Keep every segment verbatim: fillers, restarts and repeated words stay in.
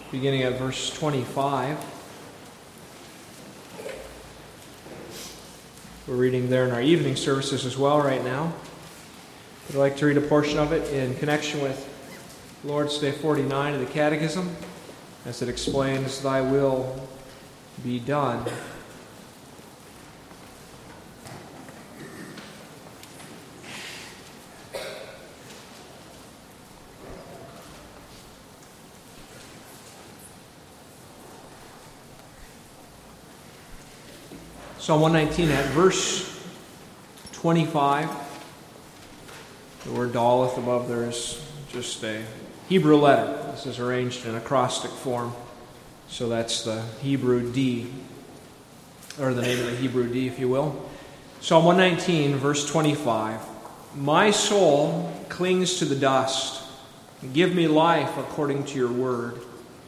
beginning at verse twenty-five. We're reading there in our evening services as well right now. I'd like to read a portion of it in connection with Lord's Day forty-nine of the Catechism, as it explains, "Thy will be done." Psalm one nineteen at verse twenty-five. The word Daleth above there is just a Hebrew letter. This is arranged in acrostic form. So that's the Hebrew D, or the name of the Hebrew D, if you will. Psalm one nineteen, verse twenty-five. My soul clings to the dust. Give me life according to your word.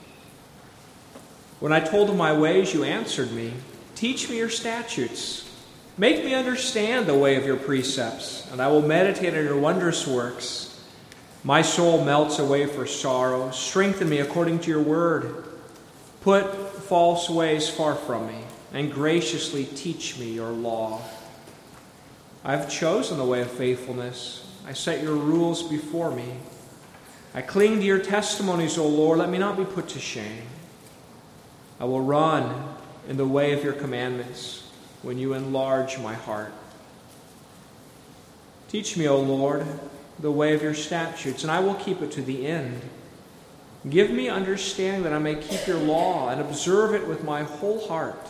When I told of my ways, you answered me. Teach me your statutes. Make me understand the way of your precepts, and I will meditate on your wondrous works. My soul melts away for sorrow. Strengthen me according to your word. Put false ways far from me, and graciously teach me your law. I have chosen the way of faithfulness. I set your rules before me. I cling to your testimonies, O Lord. Let me not be put to shame. I will run in the way of your commandments when you enlarge my heart. Teach me, O Lord, the way of your statutes, and I will keep it to the end. Give me understanding that I may keep your law and observe it with my whole heart.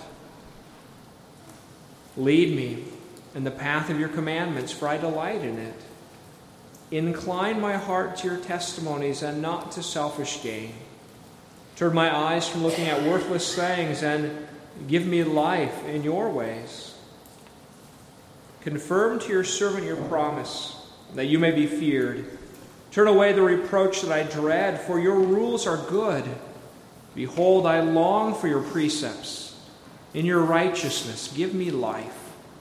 Lead me in the path of your commandments, for I delight in it. Incline my heart to your testimonies and not to selfish gain. Turn my eyes from looking at worthless things and give me life in your ways. Confirm to your servant your promise, that you may be feared. Turn away the reproach that I dread, for your rules are good. Behold, I long for your precepts. In your righteousness, give me life.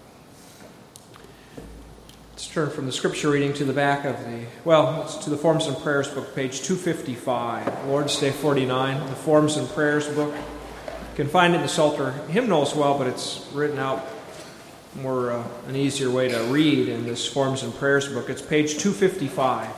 Let's turn from the scripture reading to the back of the, well, it's to the Forms and Prayers book, page two fifty-five. Lord's Day forty-nine, the Forms and Prayers book. You can find it in the Psalter hymnal as well, but it's written out more uh, an easier way to read in this Forms and Prayers book. It's page two fifty-five.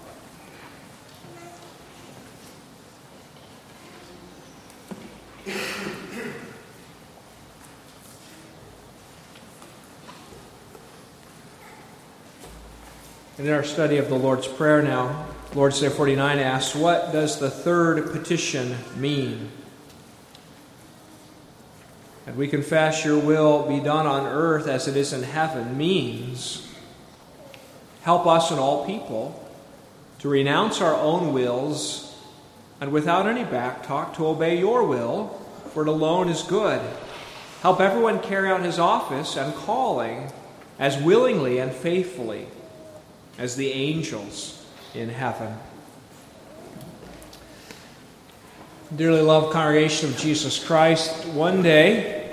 In our study of the Lord's Prayer now, Lord's Day forty-nine asks, what does the third petition mean? And we confess your will be done on earth as it is in heaven means help us and all people to renounce our own wills and without any backtalk to obey your will, for it alone is good. Help everyone carry out his office and calling as willingly and faithfully as the angels in heaven. Dearly loved congregation of Jesus Christ, one day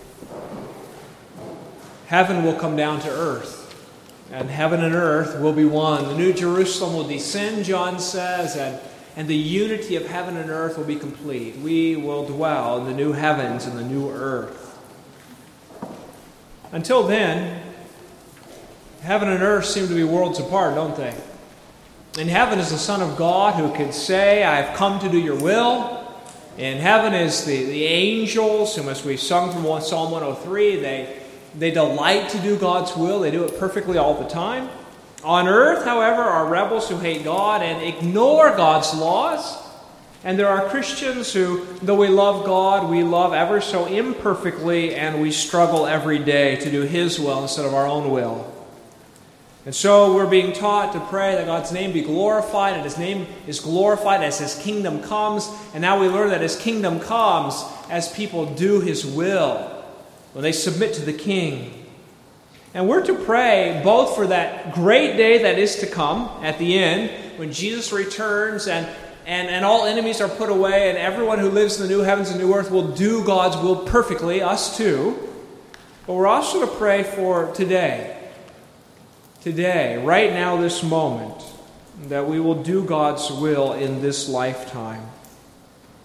heaven will come down to earth, and heaven and earth will be one. The New Jerusalem will descend, John says, and, and the unity of heaven and earth will be complete. We will dwell in the new heavens and the new earth. Until then, heaven and earth seem to be worlds apart, don't they? In heaven is the Son of God who can say, I have come to do your will. In heaven is the, the angels, whom as we sung from Psalm one oh three, they, they delight to do God's will. They do it perfectly all the time. On earth, however, are rebels who hate God and ignore God's laws. And there are Christians who, though we love God, we love ever so imperfectly, and we struggle every day to do His will instead of our own will. And so we're being taught to pray that God's name be glorified, and His name is glorified as His kingdom comes. And now we learn that His kingdom comes as people do His will, when they submit to the King. And we're to pray both for that great day that is to come at the end, when Jesus returns and, and, and all enemies are put away, and everyone who lives in the new heavens and new earth will do God's will perfectly, us too. But we're also to pray for today. Today, right now, this moment, that we will do God's will in this lifetime.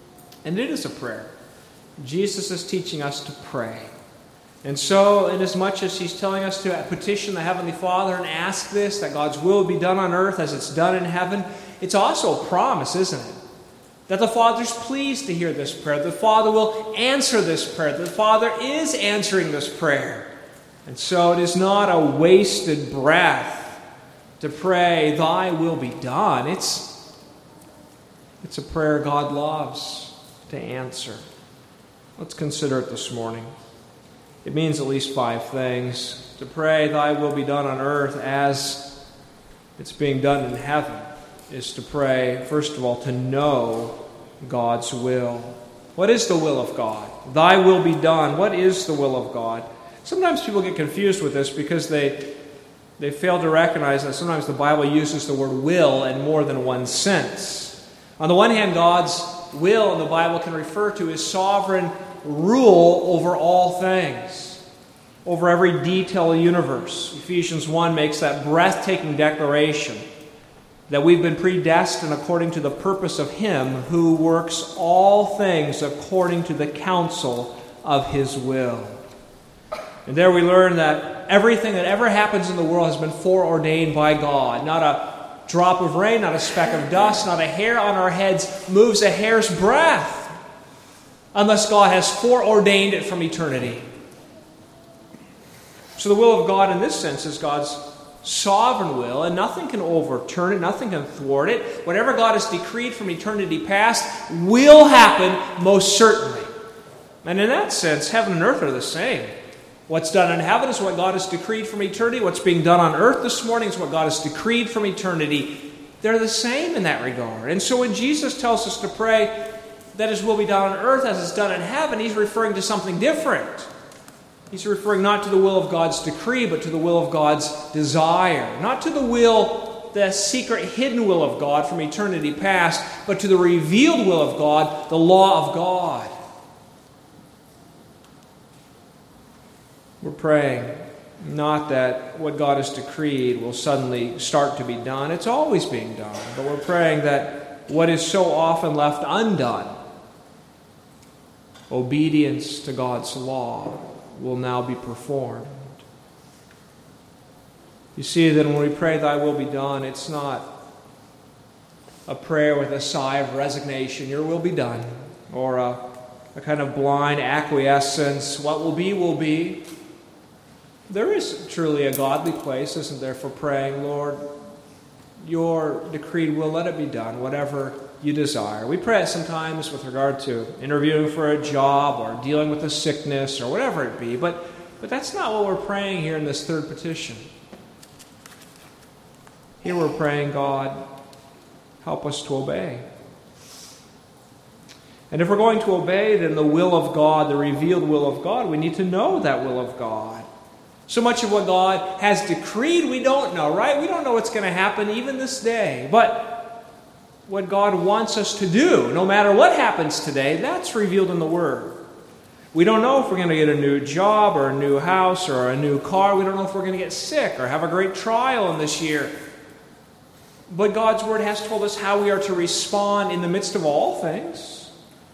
And it is a prayer. Jesus is teaching us to pray. And so, inasmuch as he's telling us to petition the Heavenly Father and ask this, that God's will be done on earth as it's done in heaven, it's also a promise, isn't it? That the Father's pleased to hear this prayer. The Father will answer this prayer. The Father is answering this prayer. And so it is not a wasted breath to pray, thy will be done. It's, it's a prayer God loves to answer. Let's consider it this morning. It means at least five things. To pray, thy will be done on earth as it's being done in heaven, is to pray, first of all, to know God's will. What is the will of God? Thy will be done. What is the will of God? Sometimes people get confused with this because they, they fail to recognize that sometimes the Bible uses the word will in more than one sense. On the one hand, God's will in the Bible can refer to his sovereign rule over all things, over every detail of the universe. Ephesians one makes that breathtaking declaration that we've been predestined according to the purpose of him who works all things according to the counsel of his will. And there we learn that everything that ever happens in the world has been foreordained by God. Not a drop of rain, not a speck of dust, not a hair on our heads moves a hair's breadth unless God has foreordained it from eternity. So the will of God in this sense is God's sovereign will, and nothing can overturn it, nothing can thwart it. Whatever God has decreed from eternity past will happen most certainly. And in that sense, heaven and earth are the same. What's done in heaven is what God has decreed from eternity. What's being done on earth this morning is what God has decreed from eternity. They're the same in that regard. And so when Jesus tells us to pray that his will be done on earth as it's done in heaven, he's referring to something different. He's referring not to the will of God's decree, but to the will of God's desire. Not to the will, the secret hidden will of God from eternity past, but to the revealed will of God, the law of God. We're praying not that what God has decreed will suddenly start to be done. It's always being done. But we're praying that what is so often left undone, obedience to God's law, will now be performed. You see that when we pray, thy will be done, it's not a prayer with a sigh of resignation, your will be done, or a, a kind of blind acquiescence, what will be, will be. There is truly a godly place, isn't there, for praying, Lord, your decreed will, let it be done, whatever you desire. We pray it sometimes with regard to interviewing for a job or dealing with a sickness or whatever it be, but, but that's not what we're praying here in this third petition. Here we're praying, God, help us to obey. And if we're going to obey, then the will of God, the revealed will of God, we need to know that will of God. So much of what God has decreed we don't know, right? We don't know what's going to happen even this day. But what God wants us to do, no matter what happens today, that's revealed in the Word. We don't know if we're going to get a new job or a new house or a new car. We don't know if we're going to get sick or have a great trial in this year. But God's Word has told us how we are to respond in the midst of all things.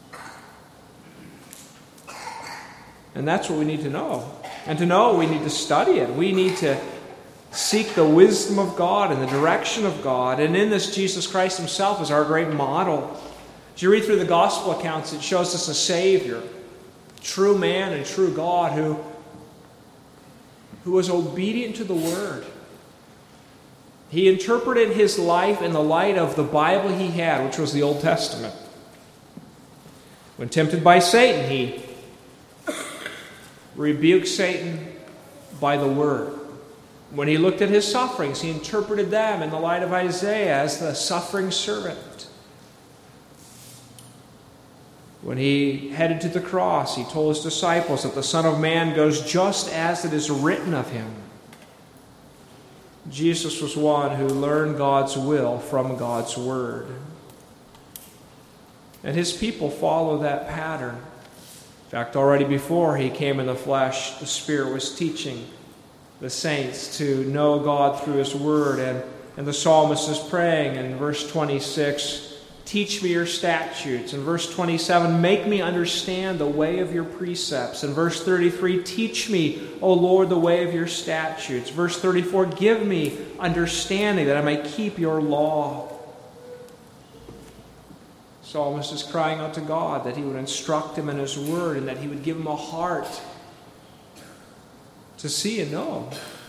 And that's what we need to know. And to know, we need to study it. We need to seek the wisdom of God and the direction of God. And in this, Jesus Christ himself is our great model. As you read through the gospel accounts, it shows us a Savior, true man and true God, who, who was obedient to the Word. He interpreted his life in the light of the Bible he had, which was the Old Testament. When tempted by Satan, he rebuked Satan by the Word. When he looked at his sufferings, he interpreted them in the light of Isaiah as the suffering servant. When he headed to the cross, he told his disciples that the Son of Man goes just as it is written of him. Jesus was one who learned God's will from God's Word. And his people follow that pattern. In fact, already before he came in the flesh, the Spirit was teaching the saints to know God through his Word. And, and the psalmist is praying in verse twenty-six, teach me your statutes. In verse twenty-seven, make me understand the way of your precepts. In verse thirty-three, teach me, O Lord, the way of your statutes. Verse thirty-four, give me understanding that I may keep your law. Psalmist is crying out to God that he would instruct him in his word and that he would give him a heart to see and know.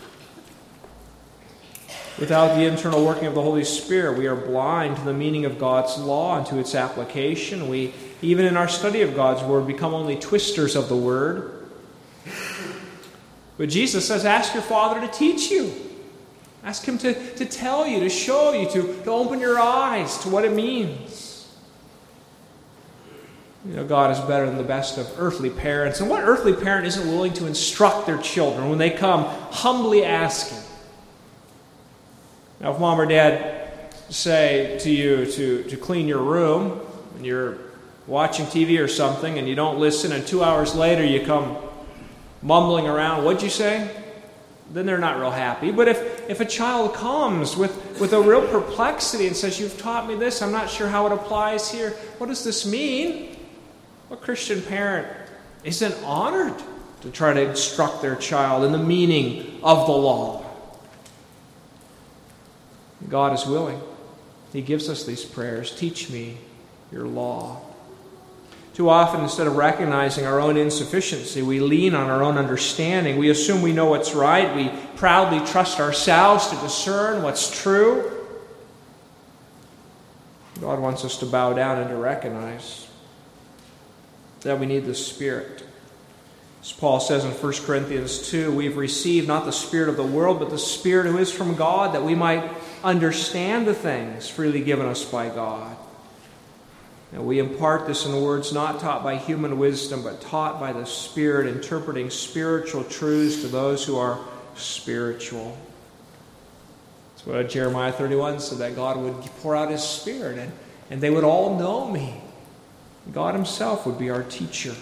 Without the internal working of the Holy Spirit, we are blind to the meaning of God's law and to its application. We, even in our study of God's word, become only twisters of the word. But Jesus says, ask your Father to teach you. Ask him to, to tell you, to show you, to, to open your eyes to what it means. You know, God is better than the best of earthly parents. And what earthly parent isn't willing to instruct their children when they come humbly asking? Now, if mom or dad say to you to, to clean your room, and you're watching T V or something, and you don't listen, and two hours later you come mumbling around, what'd you say? Then they're not real happy. But if, if a child comes with, with a real perplexity and says, you've taught me this, I'm not sure how it applies here, what does this mean? What Christian parent isn't honored to try to instruct their child in the meaning of the law? God is willing. He gives us these prayers. Teach me your law. Too often, instead of recognizing our own insufficiency, we lean on our own understanding. We assume we know what's right. We proudly trust ourselves to discern what's true. God wants us to bow down and to recognize that we need the Spirit. As Paul says in First Corinthians two, we've received not the spirit of the world, but the Spirit who is from God, that we might understand the things freely given us by God. And we impart this in words not taught by human wisdom, but taught by the Spirit, interpreting spiritual truths to those who are spiritual. That's what Jeremiah thirty-one said, that God would pour out his Spirit, and, and they would all know me. God himself would be our teacher.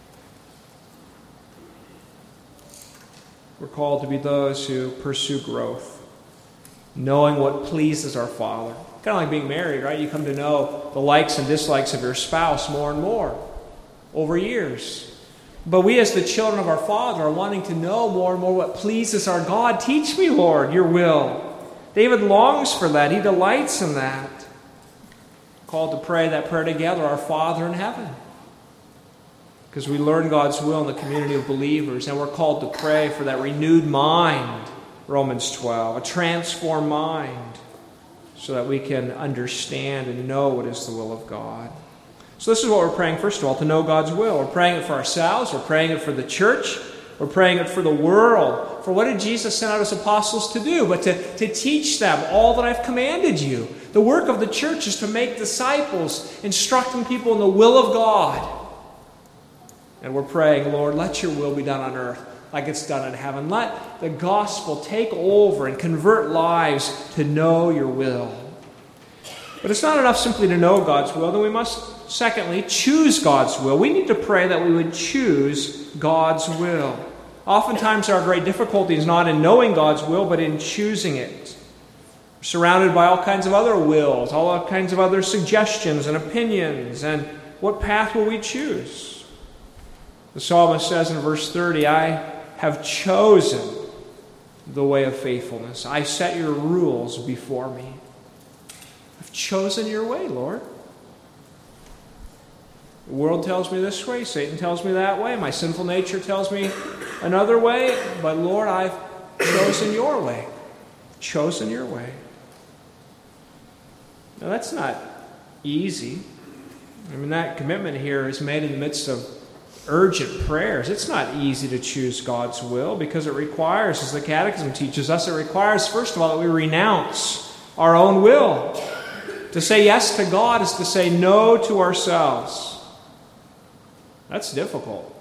We're called to be those who pursue growth, knowing what pleases our Father. Kind of like being married, right? You come to know the likes and dislikes of your spouse more and more over years. But we as the children of our Father are wanting to know more and more what pleases our God. Teach me, Lord, your will. David longs for that. He delights in that. We're called to pray that prayer together, our Father in heaven. Because we learn God's will in the community of believers, and we're called to pray for that renewed mind, Romans twelve, a transformed mind, so that we can understand and know what is the will of God. So this is what we're praying, first of all, to know God's will. We're praying it for ourselves, we're praying it for the church, we're praying it for the world. For what did Jesus send out his apostles to do? But to, to teach them all that I've commanded you. The work of the church is to make disciples, instructing people in the will of God. And we're praying, Lord, let your will be done on earth like it's done in heaven. Let the gospel take over and convert lives to know your will. But it's not enough simply to know God's will. Then we must, secondly, choose God's will. We need to pray that we would choose God's will. Oftentimes our great difficulty is not in knowing God's will, but in choosing it. We're surrounded by all kinds of other wills, all kinds of other suggestions and opinions. And what path will we choose? The psalmist says in verse thirty, I have chosen the way of faithfulness. I set your rules before me. I've chosen your way, Lord. The world tells me this way. Satan tells me that way. My sinful nature tells me another way. But Lord, I've chosen your way. Chosen your way. Now that's not easy. I mean, that commitment here is made in the midst of urgent prayers. It's not easy to choose God's will because it requires, as the Catechism teaches us, it requires, first of all, that we renounce our own will. To say yes to God is to say no to ourselves. That's difficult.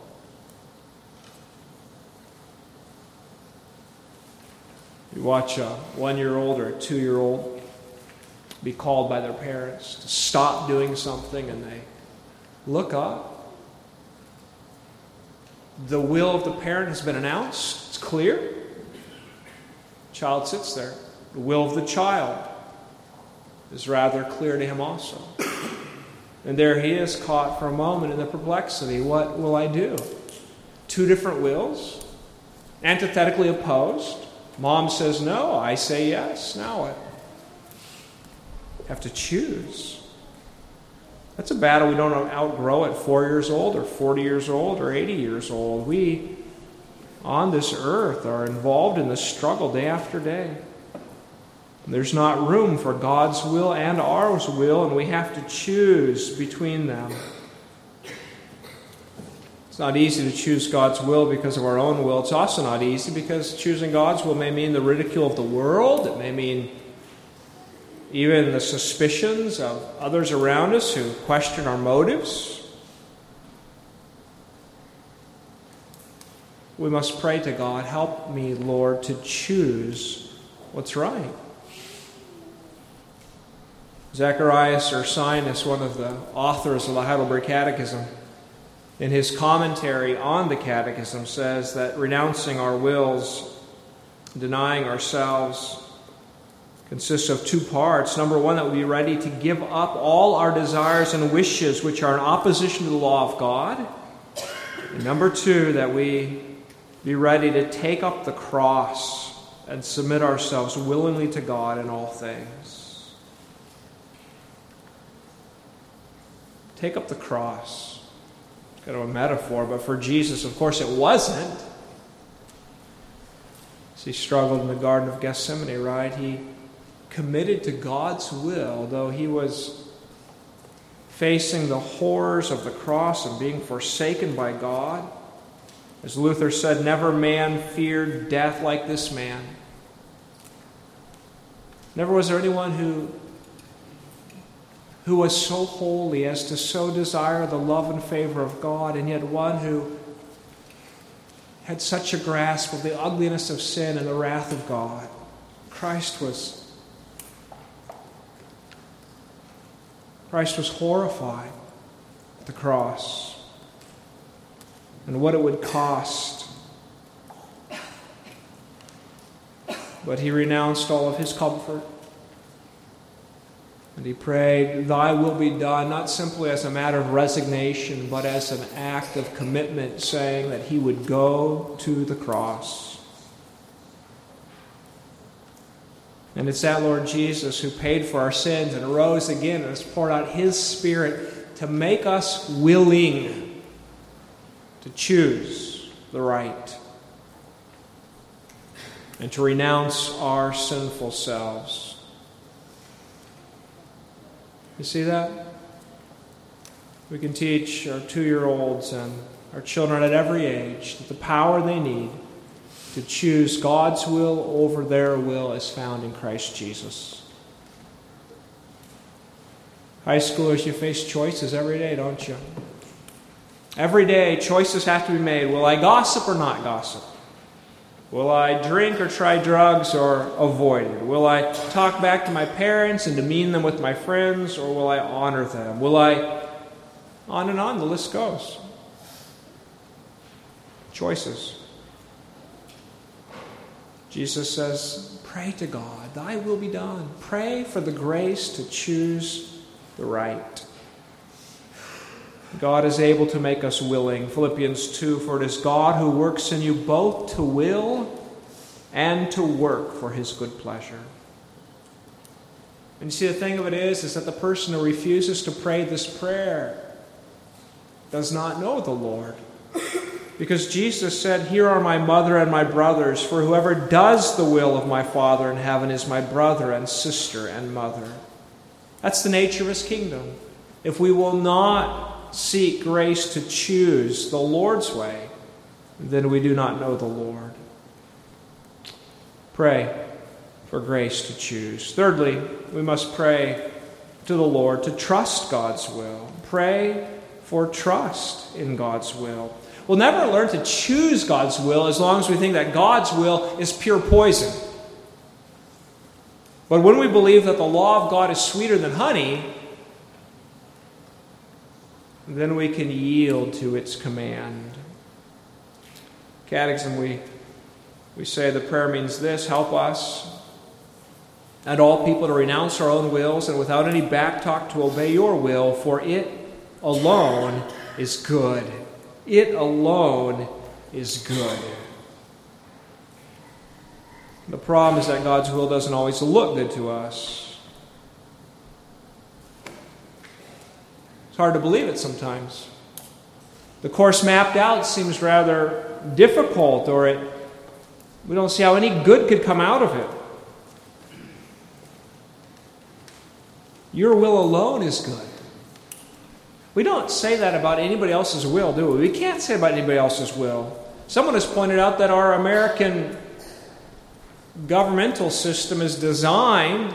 You watch a one-year-old or a two-year-old be called by their parents to stop doing something, and they look up. The will of the parent has been announced. It's clear. The child sits there. The will of the child. is rather clear to him also. And there he is, caught for a moment in the perplexity. What will I do? Two different wills, antithetically opposed. Mom says no, I say yes. Now what? Have to choose. That's a battle we don't outgrow at four years old or forty years old or eighty years old. We, on this earth, are involved in this struggle day after day. There's not room for God's will and ours will, and we have to choose between them. It's not easy to choose God's will because of our own will. It's also not easy because choosing God's will may mean the ridicule of the world. It may mean even the suspicions of others around us who question our motives. We must pray to God, help me, Lord, to choose what's right. Zacharias Ursinus, one of the authors of the Heidelberg Catechism, in his commentary on the Catechism says that renouncing our wills, denying ourselves, consists of two parts. Number one, that we be ready to give up all our desires and wishes which are in opposition to the law of God. And number two, that we be ready to take up the cross and submit ourselves willingly to God in all things. Take up the cross. It's kind of a metaphor, but for Jesus, of course, it wasn't. As he struggled in the Garden of Gethsemane, right? He committed to God's will, though he was facing the horrors of the cross and being forsaken by God. As Luther said, never man feared death like this man. Never was there anyone who who was so holy as to so desire the love and favor of God, and yet one who had such a grasp of the ugliness of sin and the wrath of God. Christ was Christ was horrified at the cross and what it would cost. But he renounced all of his comfort. And he prayed, thy will be done, not simply as a matter of resignation, but as an act of commitment, saying that he would go to the cross. And it's that Lord Jesus who paid for our sins and rose again and has poured out his Spirit to make us willing to choose the right and to renounce our sinful selves. You see that? We can teach our two-year-olds and our children at every age that the power they need to choose God's will over their will is found in Christ Jesus. High schoolers, you face choices every day, don't you? Every day, choices have to be made. Will I gossip or not gossip? Will I drink or try drugs or avoid it? Will I talk back to my parents and demean them with my friends, or will I honor them? Will I... On and on, the list goes. Choices. Jesus says, pray to God, thy will be done. Pray for the grace to choose the right. God is able to make us willing. Philippians two, for it is God who works in you both to will and to work for his good pleasure. And you see, the thing of it is, is that the person who refuses to pray this prayer does not know the Lord. Because Jesus said, here are my mother and my brothers, for whoever does the will of my Father in heaven is my brother and sister and mother. That's the nature of his kingdom. If we will not seek grace to choose the Lord's way, then we do not know the Lord. Pray for grace to choose. Thirdly, we must pray to the Lord to trust God's will. Pray for trust in God's will. We'll never learn to choose God's will as long as we think that God's will is pure poison. But when we believe that the law of God is sweeter than honey, then we can yield to its command. Catechism, we, we say the prayer means this: help us and all people to renounce our own wills and without any backtalk to obey your will, for it alone is good. It alone is good. The problem is that God's will doesn't always look good to us. It's hard to believe it sometimes. The course mapped out seems rather difficult, or it, we don't see how any good could come out of it. Your will alone is good. We don't say that about anybody else's will, do we? We can't say about anybody else's will. Someone has pointed out that our American governmental system is designed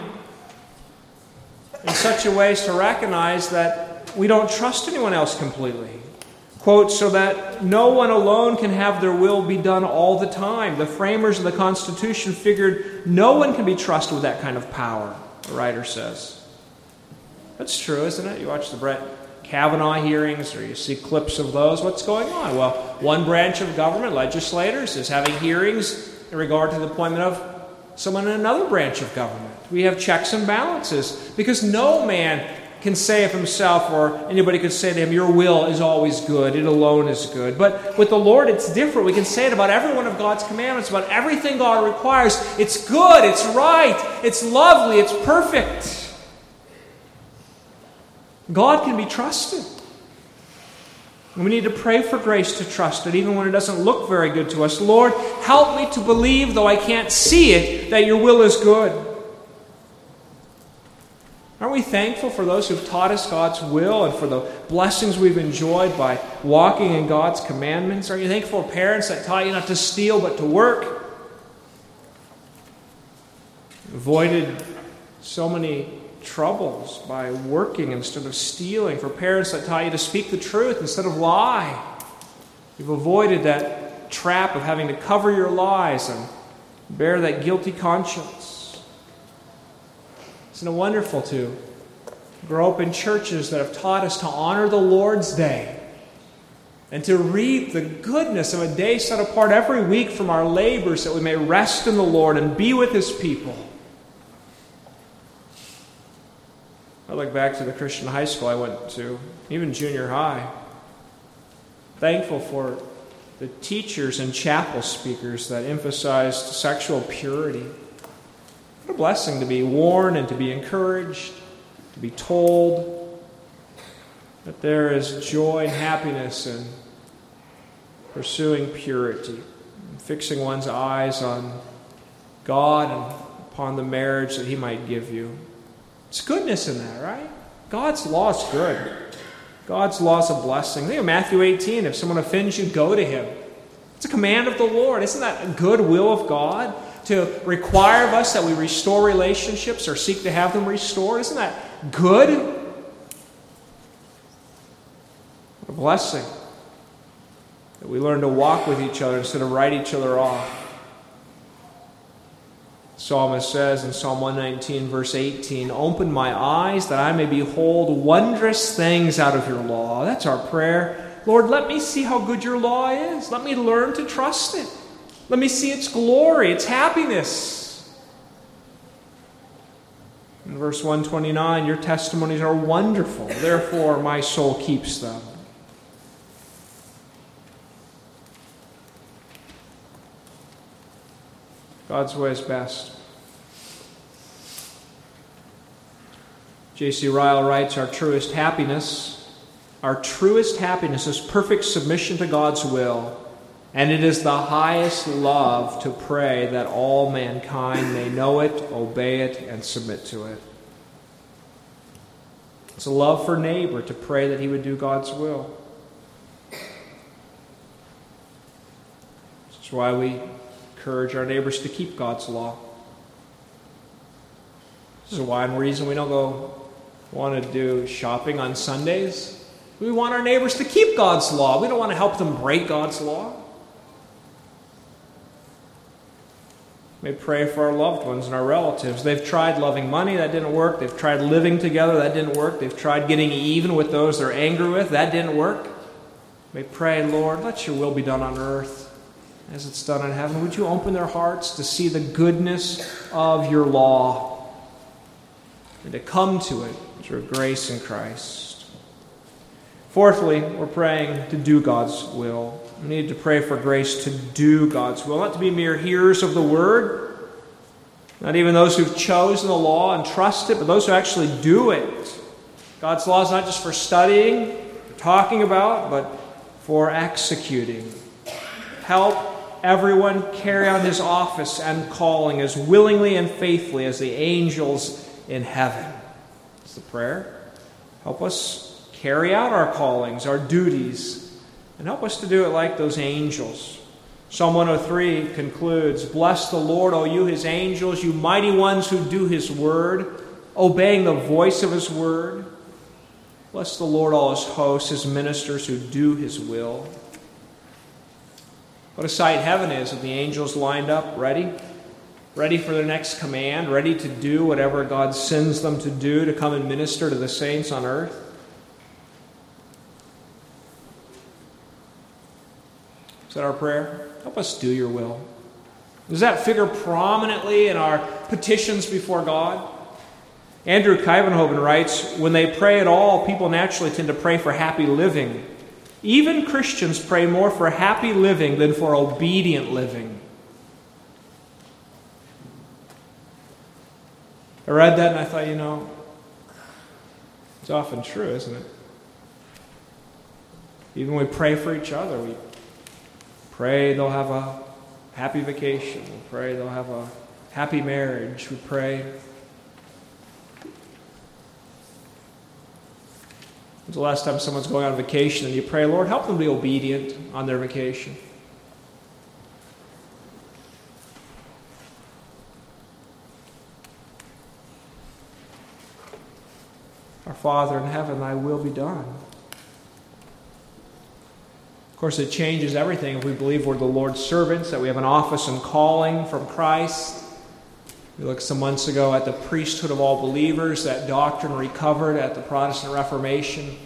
in such a way as to recognize that we don't trust anyone else completely. Quote, so that no one alone can have their will be done all the time. The framers of the Constitution figured no one can be trusted with that kind of power, the writer says. That's true, isn't it? You watch the Brett Kavanaugh hearings, or you see clips of those. What's going on? Well, one branch of government, legislators, is having hearings in regard to the appointment of someone in another branch of government. We have checks and balances, because no man can say of himself, or anybody could say to him, your will is always good, it alone is good. But with the Lord, it's different. We can say it about every one of God's commandments, about everything God requires. It's good, it's right, it's lovely, it's perfect. God can be trusted. And we need to pray for grace to trust it, even when it doesn't look very good to us. Lord, help me to believe, though I can't see it, that your will is good. Aren't we thankful for those who've taught us God's will and for the blessings we've enjoyed by walking in God's commandments? Are you thankful for parents that taught you not to steal but to work? Avoided so many troubles by working instead of stealing. For parents that taught you to speak the truth instead of lie. You've avoided that trap of having to cover your lies and bear that guilty conscience. Isn't it wonderful to grow up in churches that have taught us to honor the Lord's Day and to reap the goodness of a day set apart every week from our labors, that we may rest in the Lord and be with His people? I look back to the Christian high school I went to, even junior high. Thankful for the teachers and chapel speakers that emphasized sexual purity. What a blessing to be warned and to be encouraged, to be told that there is joy and happiness in pursuing purity, fixing one's eyes on God and upon the marriage that He might give you. There's goodness in that, right? God's law is good. God's law is a blessing. Think of Matthew eighteen. If someone offends you, go to him. It's a command of the Lord. Isn't that a good will of God? To require of us that we restore relationships or seek to have them restored. Isn't that good? What a blessing. That we learn to walk with each other instead of write each other off. The psalmist says in Psalm one nineteen, verse eighteen, open my eyes that I may behold wondrous things out of your law. That's our prayer. Lord, let me see how good your law is. Let me learn to trust it. Let me see its glory, its happiness. In verse one twenty-nine, your testimonies are wonderful. Therefore, my soul keeps them. God's way is best. J C Ryle writes, our truest happiness, our truest happiness is perfect submission to God's will, and it is the highest love to pray that all mankind may know it, obey it, and submit to it. It's a love for neighbor to pray that he would do God's will. This is why we encourage our neighbors to keep God's law. This is one reason we don't go want to do shopping on Sundays. We want our neighbors to keep God's law. We don't want to help them break God's law. We pray for our loved ones and our relatives. They've tried loving money, that didn't work. They've tried living together, that didn't work. They've tried getting even with those they're angry with, that didn't work. We pray, Lord, let your will be done on earth as it's done in heaven. Would you open their hearts to see the goodness of your law? and to come to it through grace in Christ. Fourthly, we're praying to do God's will. We need to pray for grace to do God's will, not to be mere hearers of the word, not even those who've chosen the law and trust it, but those who actually do it. God's law is not just for studying, for talking about, but for executing. Help everyone carry out his office and calling as willingly and faithfully as the angels in heaven. That's the prayer. Help us carry out our callings, our duties, and help us to do it like those angels. Psalm one oh three concludes, "Bless the Lord, O you his angels, you mighty ones who do his word, obeying the voice of his word. Bless the Lord, all his hosts, his ministers who do his will." What a sight heaven is with the angels lined up, ready, ready for their next command, ready to do whatever God sends them to do to come and minister to the saints on earth. Is that our prayer? Help us do your will. Does that figure prominently in our petitions before God? Andrew Kuyvenhoven writes, "When they pray at all, people naturally tend to pray for happy living. Even Christians pray more for happy living than for obedient living." I read that and I thought, you know, it's often true, isn't it? Even when we pray for each other, we pray they'll have a happy vacation. We pray they'll have a happy marriage. We pray. When's the last time someone's going on vacation and you pray, "Lord, help them be obedient on their vacation"? Our Father in heaven, thy will be done. Of course, it changes everything if we believe we're the Lord's servants, that we have an office and calling from Christ. We looked some months ago at the priesthood of all believers, that doctrine recovered at the Protestant Reformation,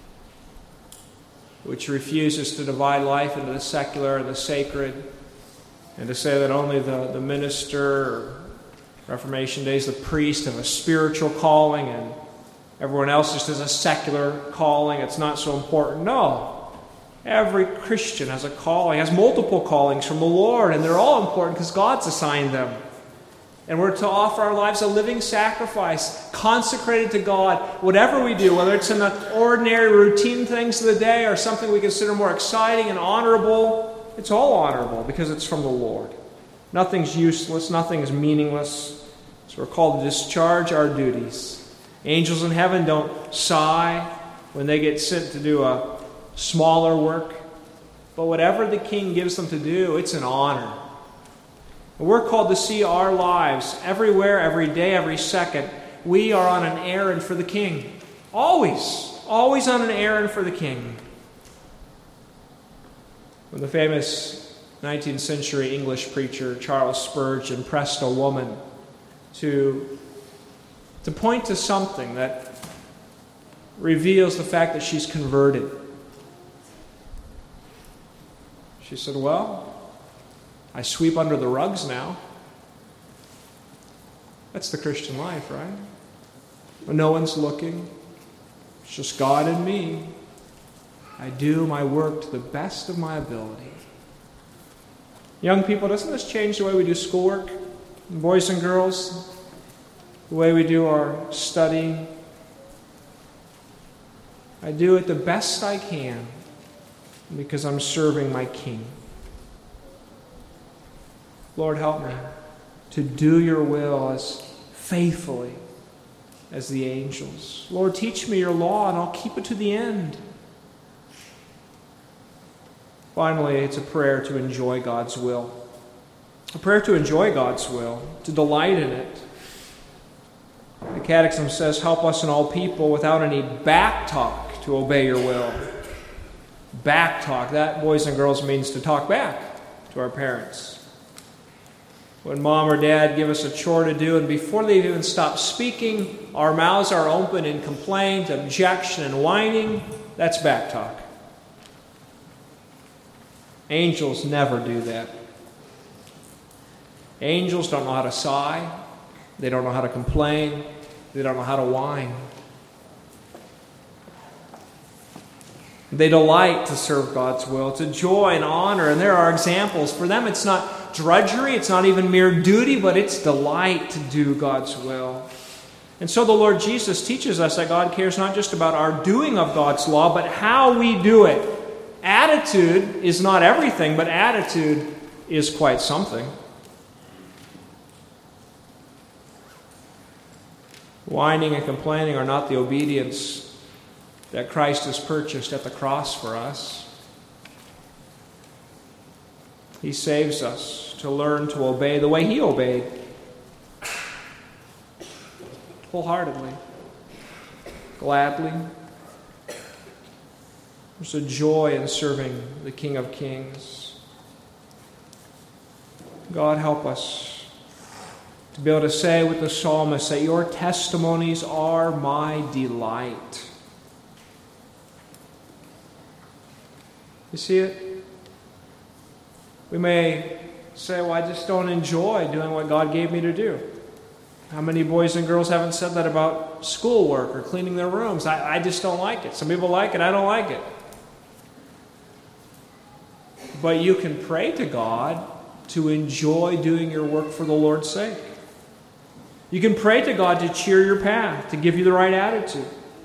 which refuses to divide life into the secular and the sacred, and to say that only the, the minister, Reformation days, the priest, have a spiritual calling, and everyone else just has a secular calling. It's not so important. No. Every Christian has a calling, has multiple callings from the Lord, and they're all important because God's assigned them. And we're to offer our lives a living sacrifice, consecrated to God. Whatever we do, whether it's in the ordinary routine things of the day or something we consider more exciting and honorable, it's all honorable because it's from the Lord. Nothing's useless, nothing's meaningless. So we're called to discharge our duties. Angels in heaven don't sigh when they get sent to do a smaller work. But whatever the King gives them to do, it's an honor. And we're called to see our lives everywhere, every day, every second. We are on an errand for the King. Always. Always on an errand for the King. When the famous nineteenth century English preacher Charles Spurgeon pressed a woman to, to point to something that reveals the fact that she's converted, she said, "Well, I sweep under the rugs now." That's the Christian life, right? When no one's looking, it's just God and me. I do my work to the best of my ability. Young people, doesn't this change the way we do schoolwork? Boys and girls, the way we do our studying? I do it the best I can because I'm serving my King. Lord, help me to do your will as faithfully as the angels. Lord, teach me your law and I'll keep it to the end. Finally, it's a prayer to enjoy God's will. A prayer to enjoy God's will, to delight in it. The Catechism says, "Help us in all people without any back talk to obey your will." Back talk, that, boys and girls, means to talk back to our parents. When mom or dad give us a chore to do, and before they've even stopped speaking, our mouths are open in complaint, objection, and whining, that's back talk. Angels never do that. Angels don't know how to sigh. They don't know how to complain. They They don't know how to whine. They delight to serve God's will. It's a joy and honor, and there are examples. For them, it's not drudgery, it's not even mere duty, but it's delight to do God's will. And so the Lord Jesus teaches us that God cares not just about our doing of God's law, but how we do it. Attitude is not everything, but attitude is quite something. Whining and complaining are not the obedience that Christ has purchased at the cross for us. He saves us to learn to obey the way He obeyed. Wholeheartedly. Gladly. There's a joy in serving the King of Kings. God, help us to be able to say with the psalmist that your testimonies are my delight. You see it? We may say, well, I just don't enjoy doing what God gave me to do. How many boys and girls haven't said that about schoolwork or cleaning their rooms? I, I just don't like it. Some people like it, I don't like it. But you can pray to God to enjoy doing your work for the Lord's sake. You can pray to God to cheer your path, to give you the right attitude.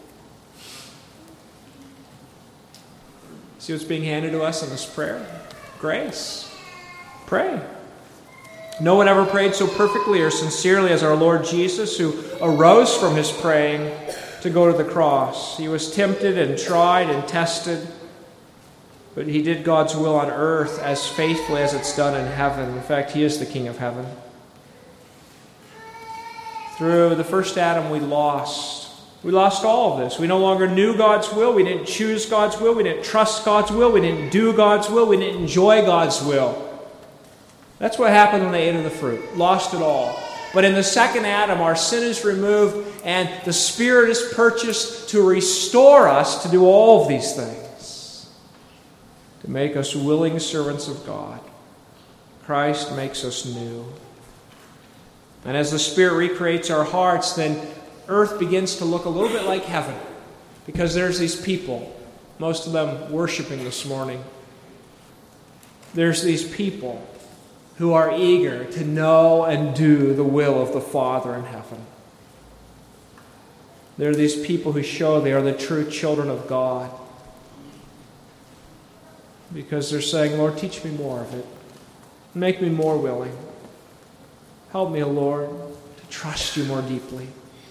See what's being handed to us in this prayer? Grace. Pray. No one ever prayed so perfectly or sincerely as our Lord Jesus, who arose from his praying to go to the cross. He was tempted and tried and tested, but he did God's will on earth as faithfully as it's done in heaven. In fact, he is the King of heaven. Through the first Adam, we lost. We lost all of this. We no longer knew God's will. We didn't choose God's will. We didn't trust God's will. We didn't do God's will. We didn't enjoy God's will. That's what happened when they ate of the fruit. Lost it all. But in the second Adam, our sin is removed and the Spirit is purchased to restore us to do all of these things. To make us willing servants of God. Christ makes us new. And as the Spirit recreates our hearts, then earth begins to look a little bit like heaven. Because there's these people, most of them worshiping this morning. There's these people who are eager to know and do the will of the Father in heaven. There are these people who show they are the true children of God. Because they're saying, Lord, teach me more of it. Make me more willing. Help me, Lord, to trust you more deeply.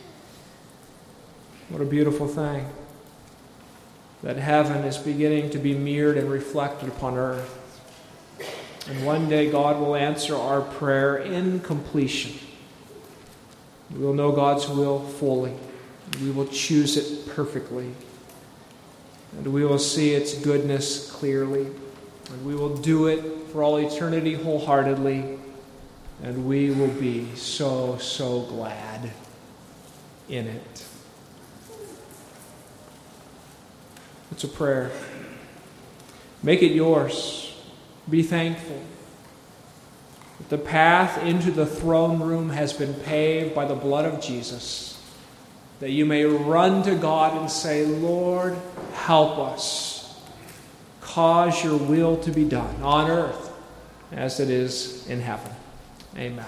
What a beautiful thing that heaven is beginning to be mirrored and reflected upon earth. And one day God will answer our prayer in completion. We will know God's will fully. We will choose it perfectly. And we will see its goodness clearly. And we will do it for all eternity wholeheartedly. And we will be so, so glad in it. It's a prayer. Make it yours. Be thankful that the path into the throne room has been paved by the blood of Jesus, that you may run to God and say, Lord, help us. Cause your will to be done on earth as it is in heaven. Amen.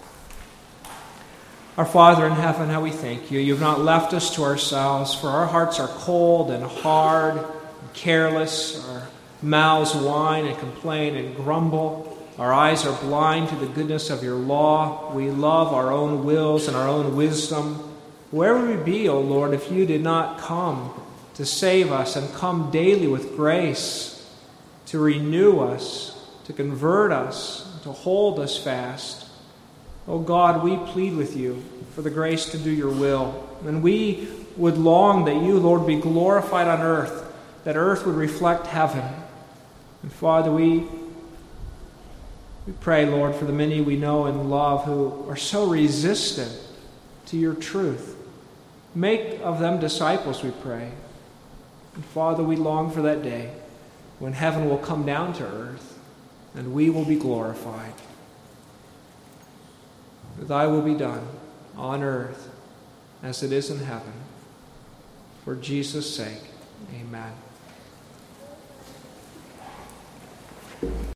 Our Father in heaven, how we thank you. You've not left us to ourselves, for our hearts are cold and hard and careless. Our mouths whine and complain and grumble. Our eyes are blind to the goodness of your law. We love our own wills and our own wisdom. Where would we be, O Lord, if you did not come to save us and come daily with grace to renew us, to convert us, to hold us fast? O God, we plead with you for the grace to do your will. And we would long that you, Lord, be glorified on earth, that earth would reflect heaven. And Father, we, we pray, Lord, for the many we know and love who are so resistant to your truth. Make of them disciples, we pray. And Father, we long for that day when heaven will come down to earth and we will be glorified. Thy will be done on earth as it is in heaven. For Jesus' sake, amen.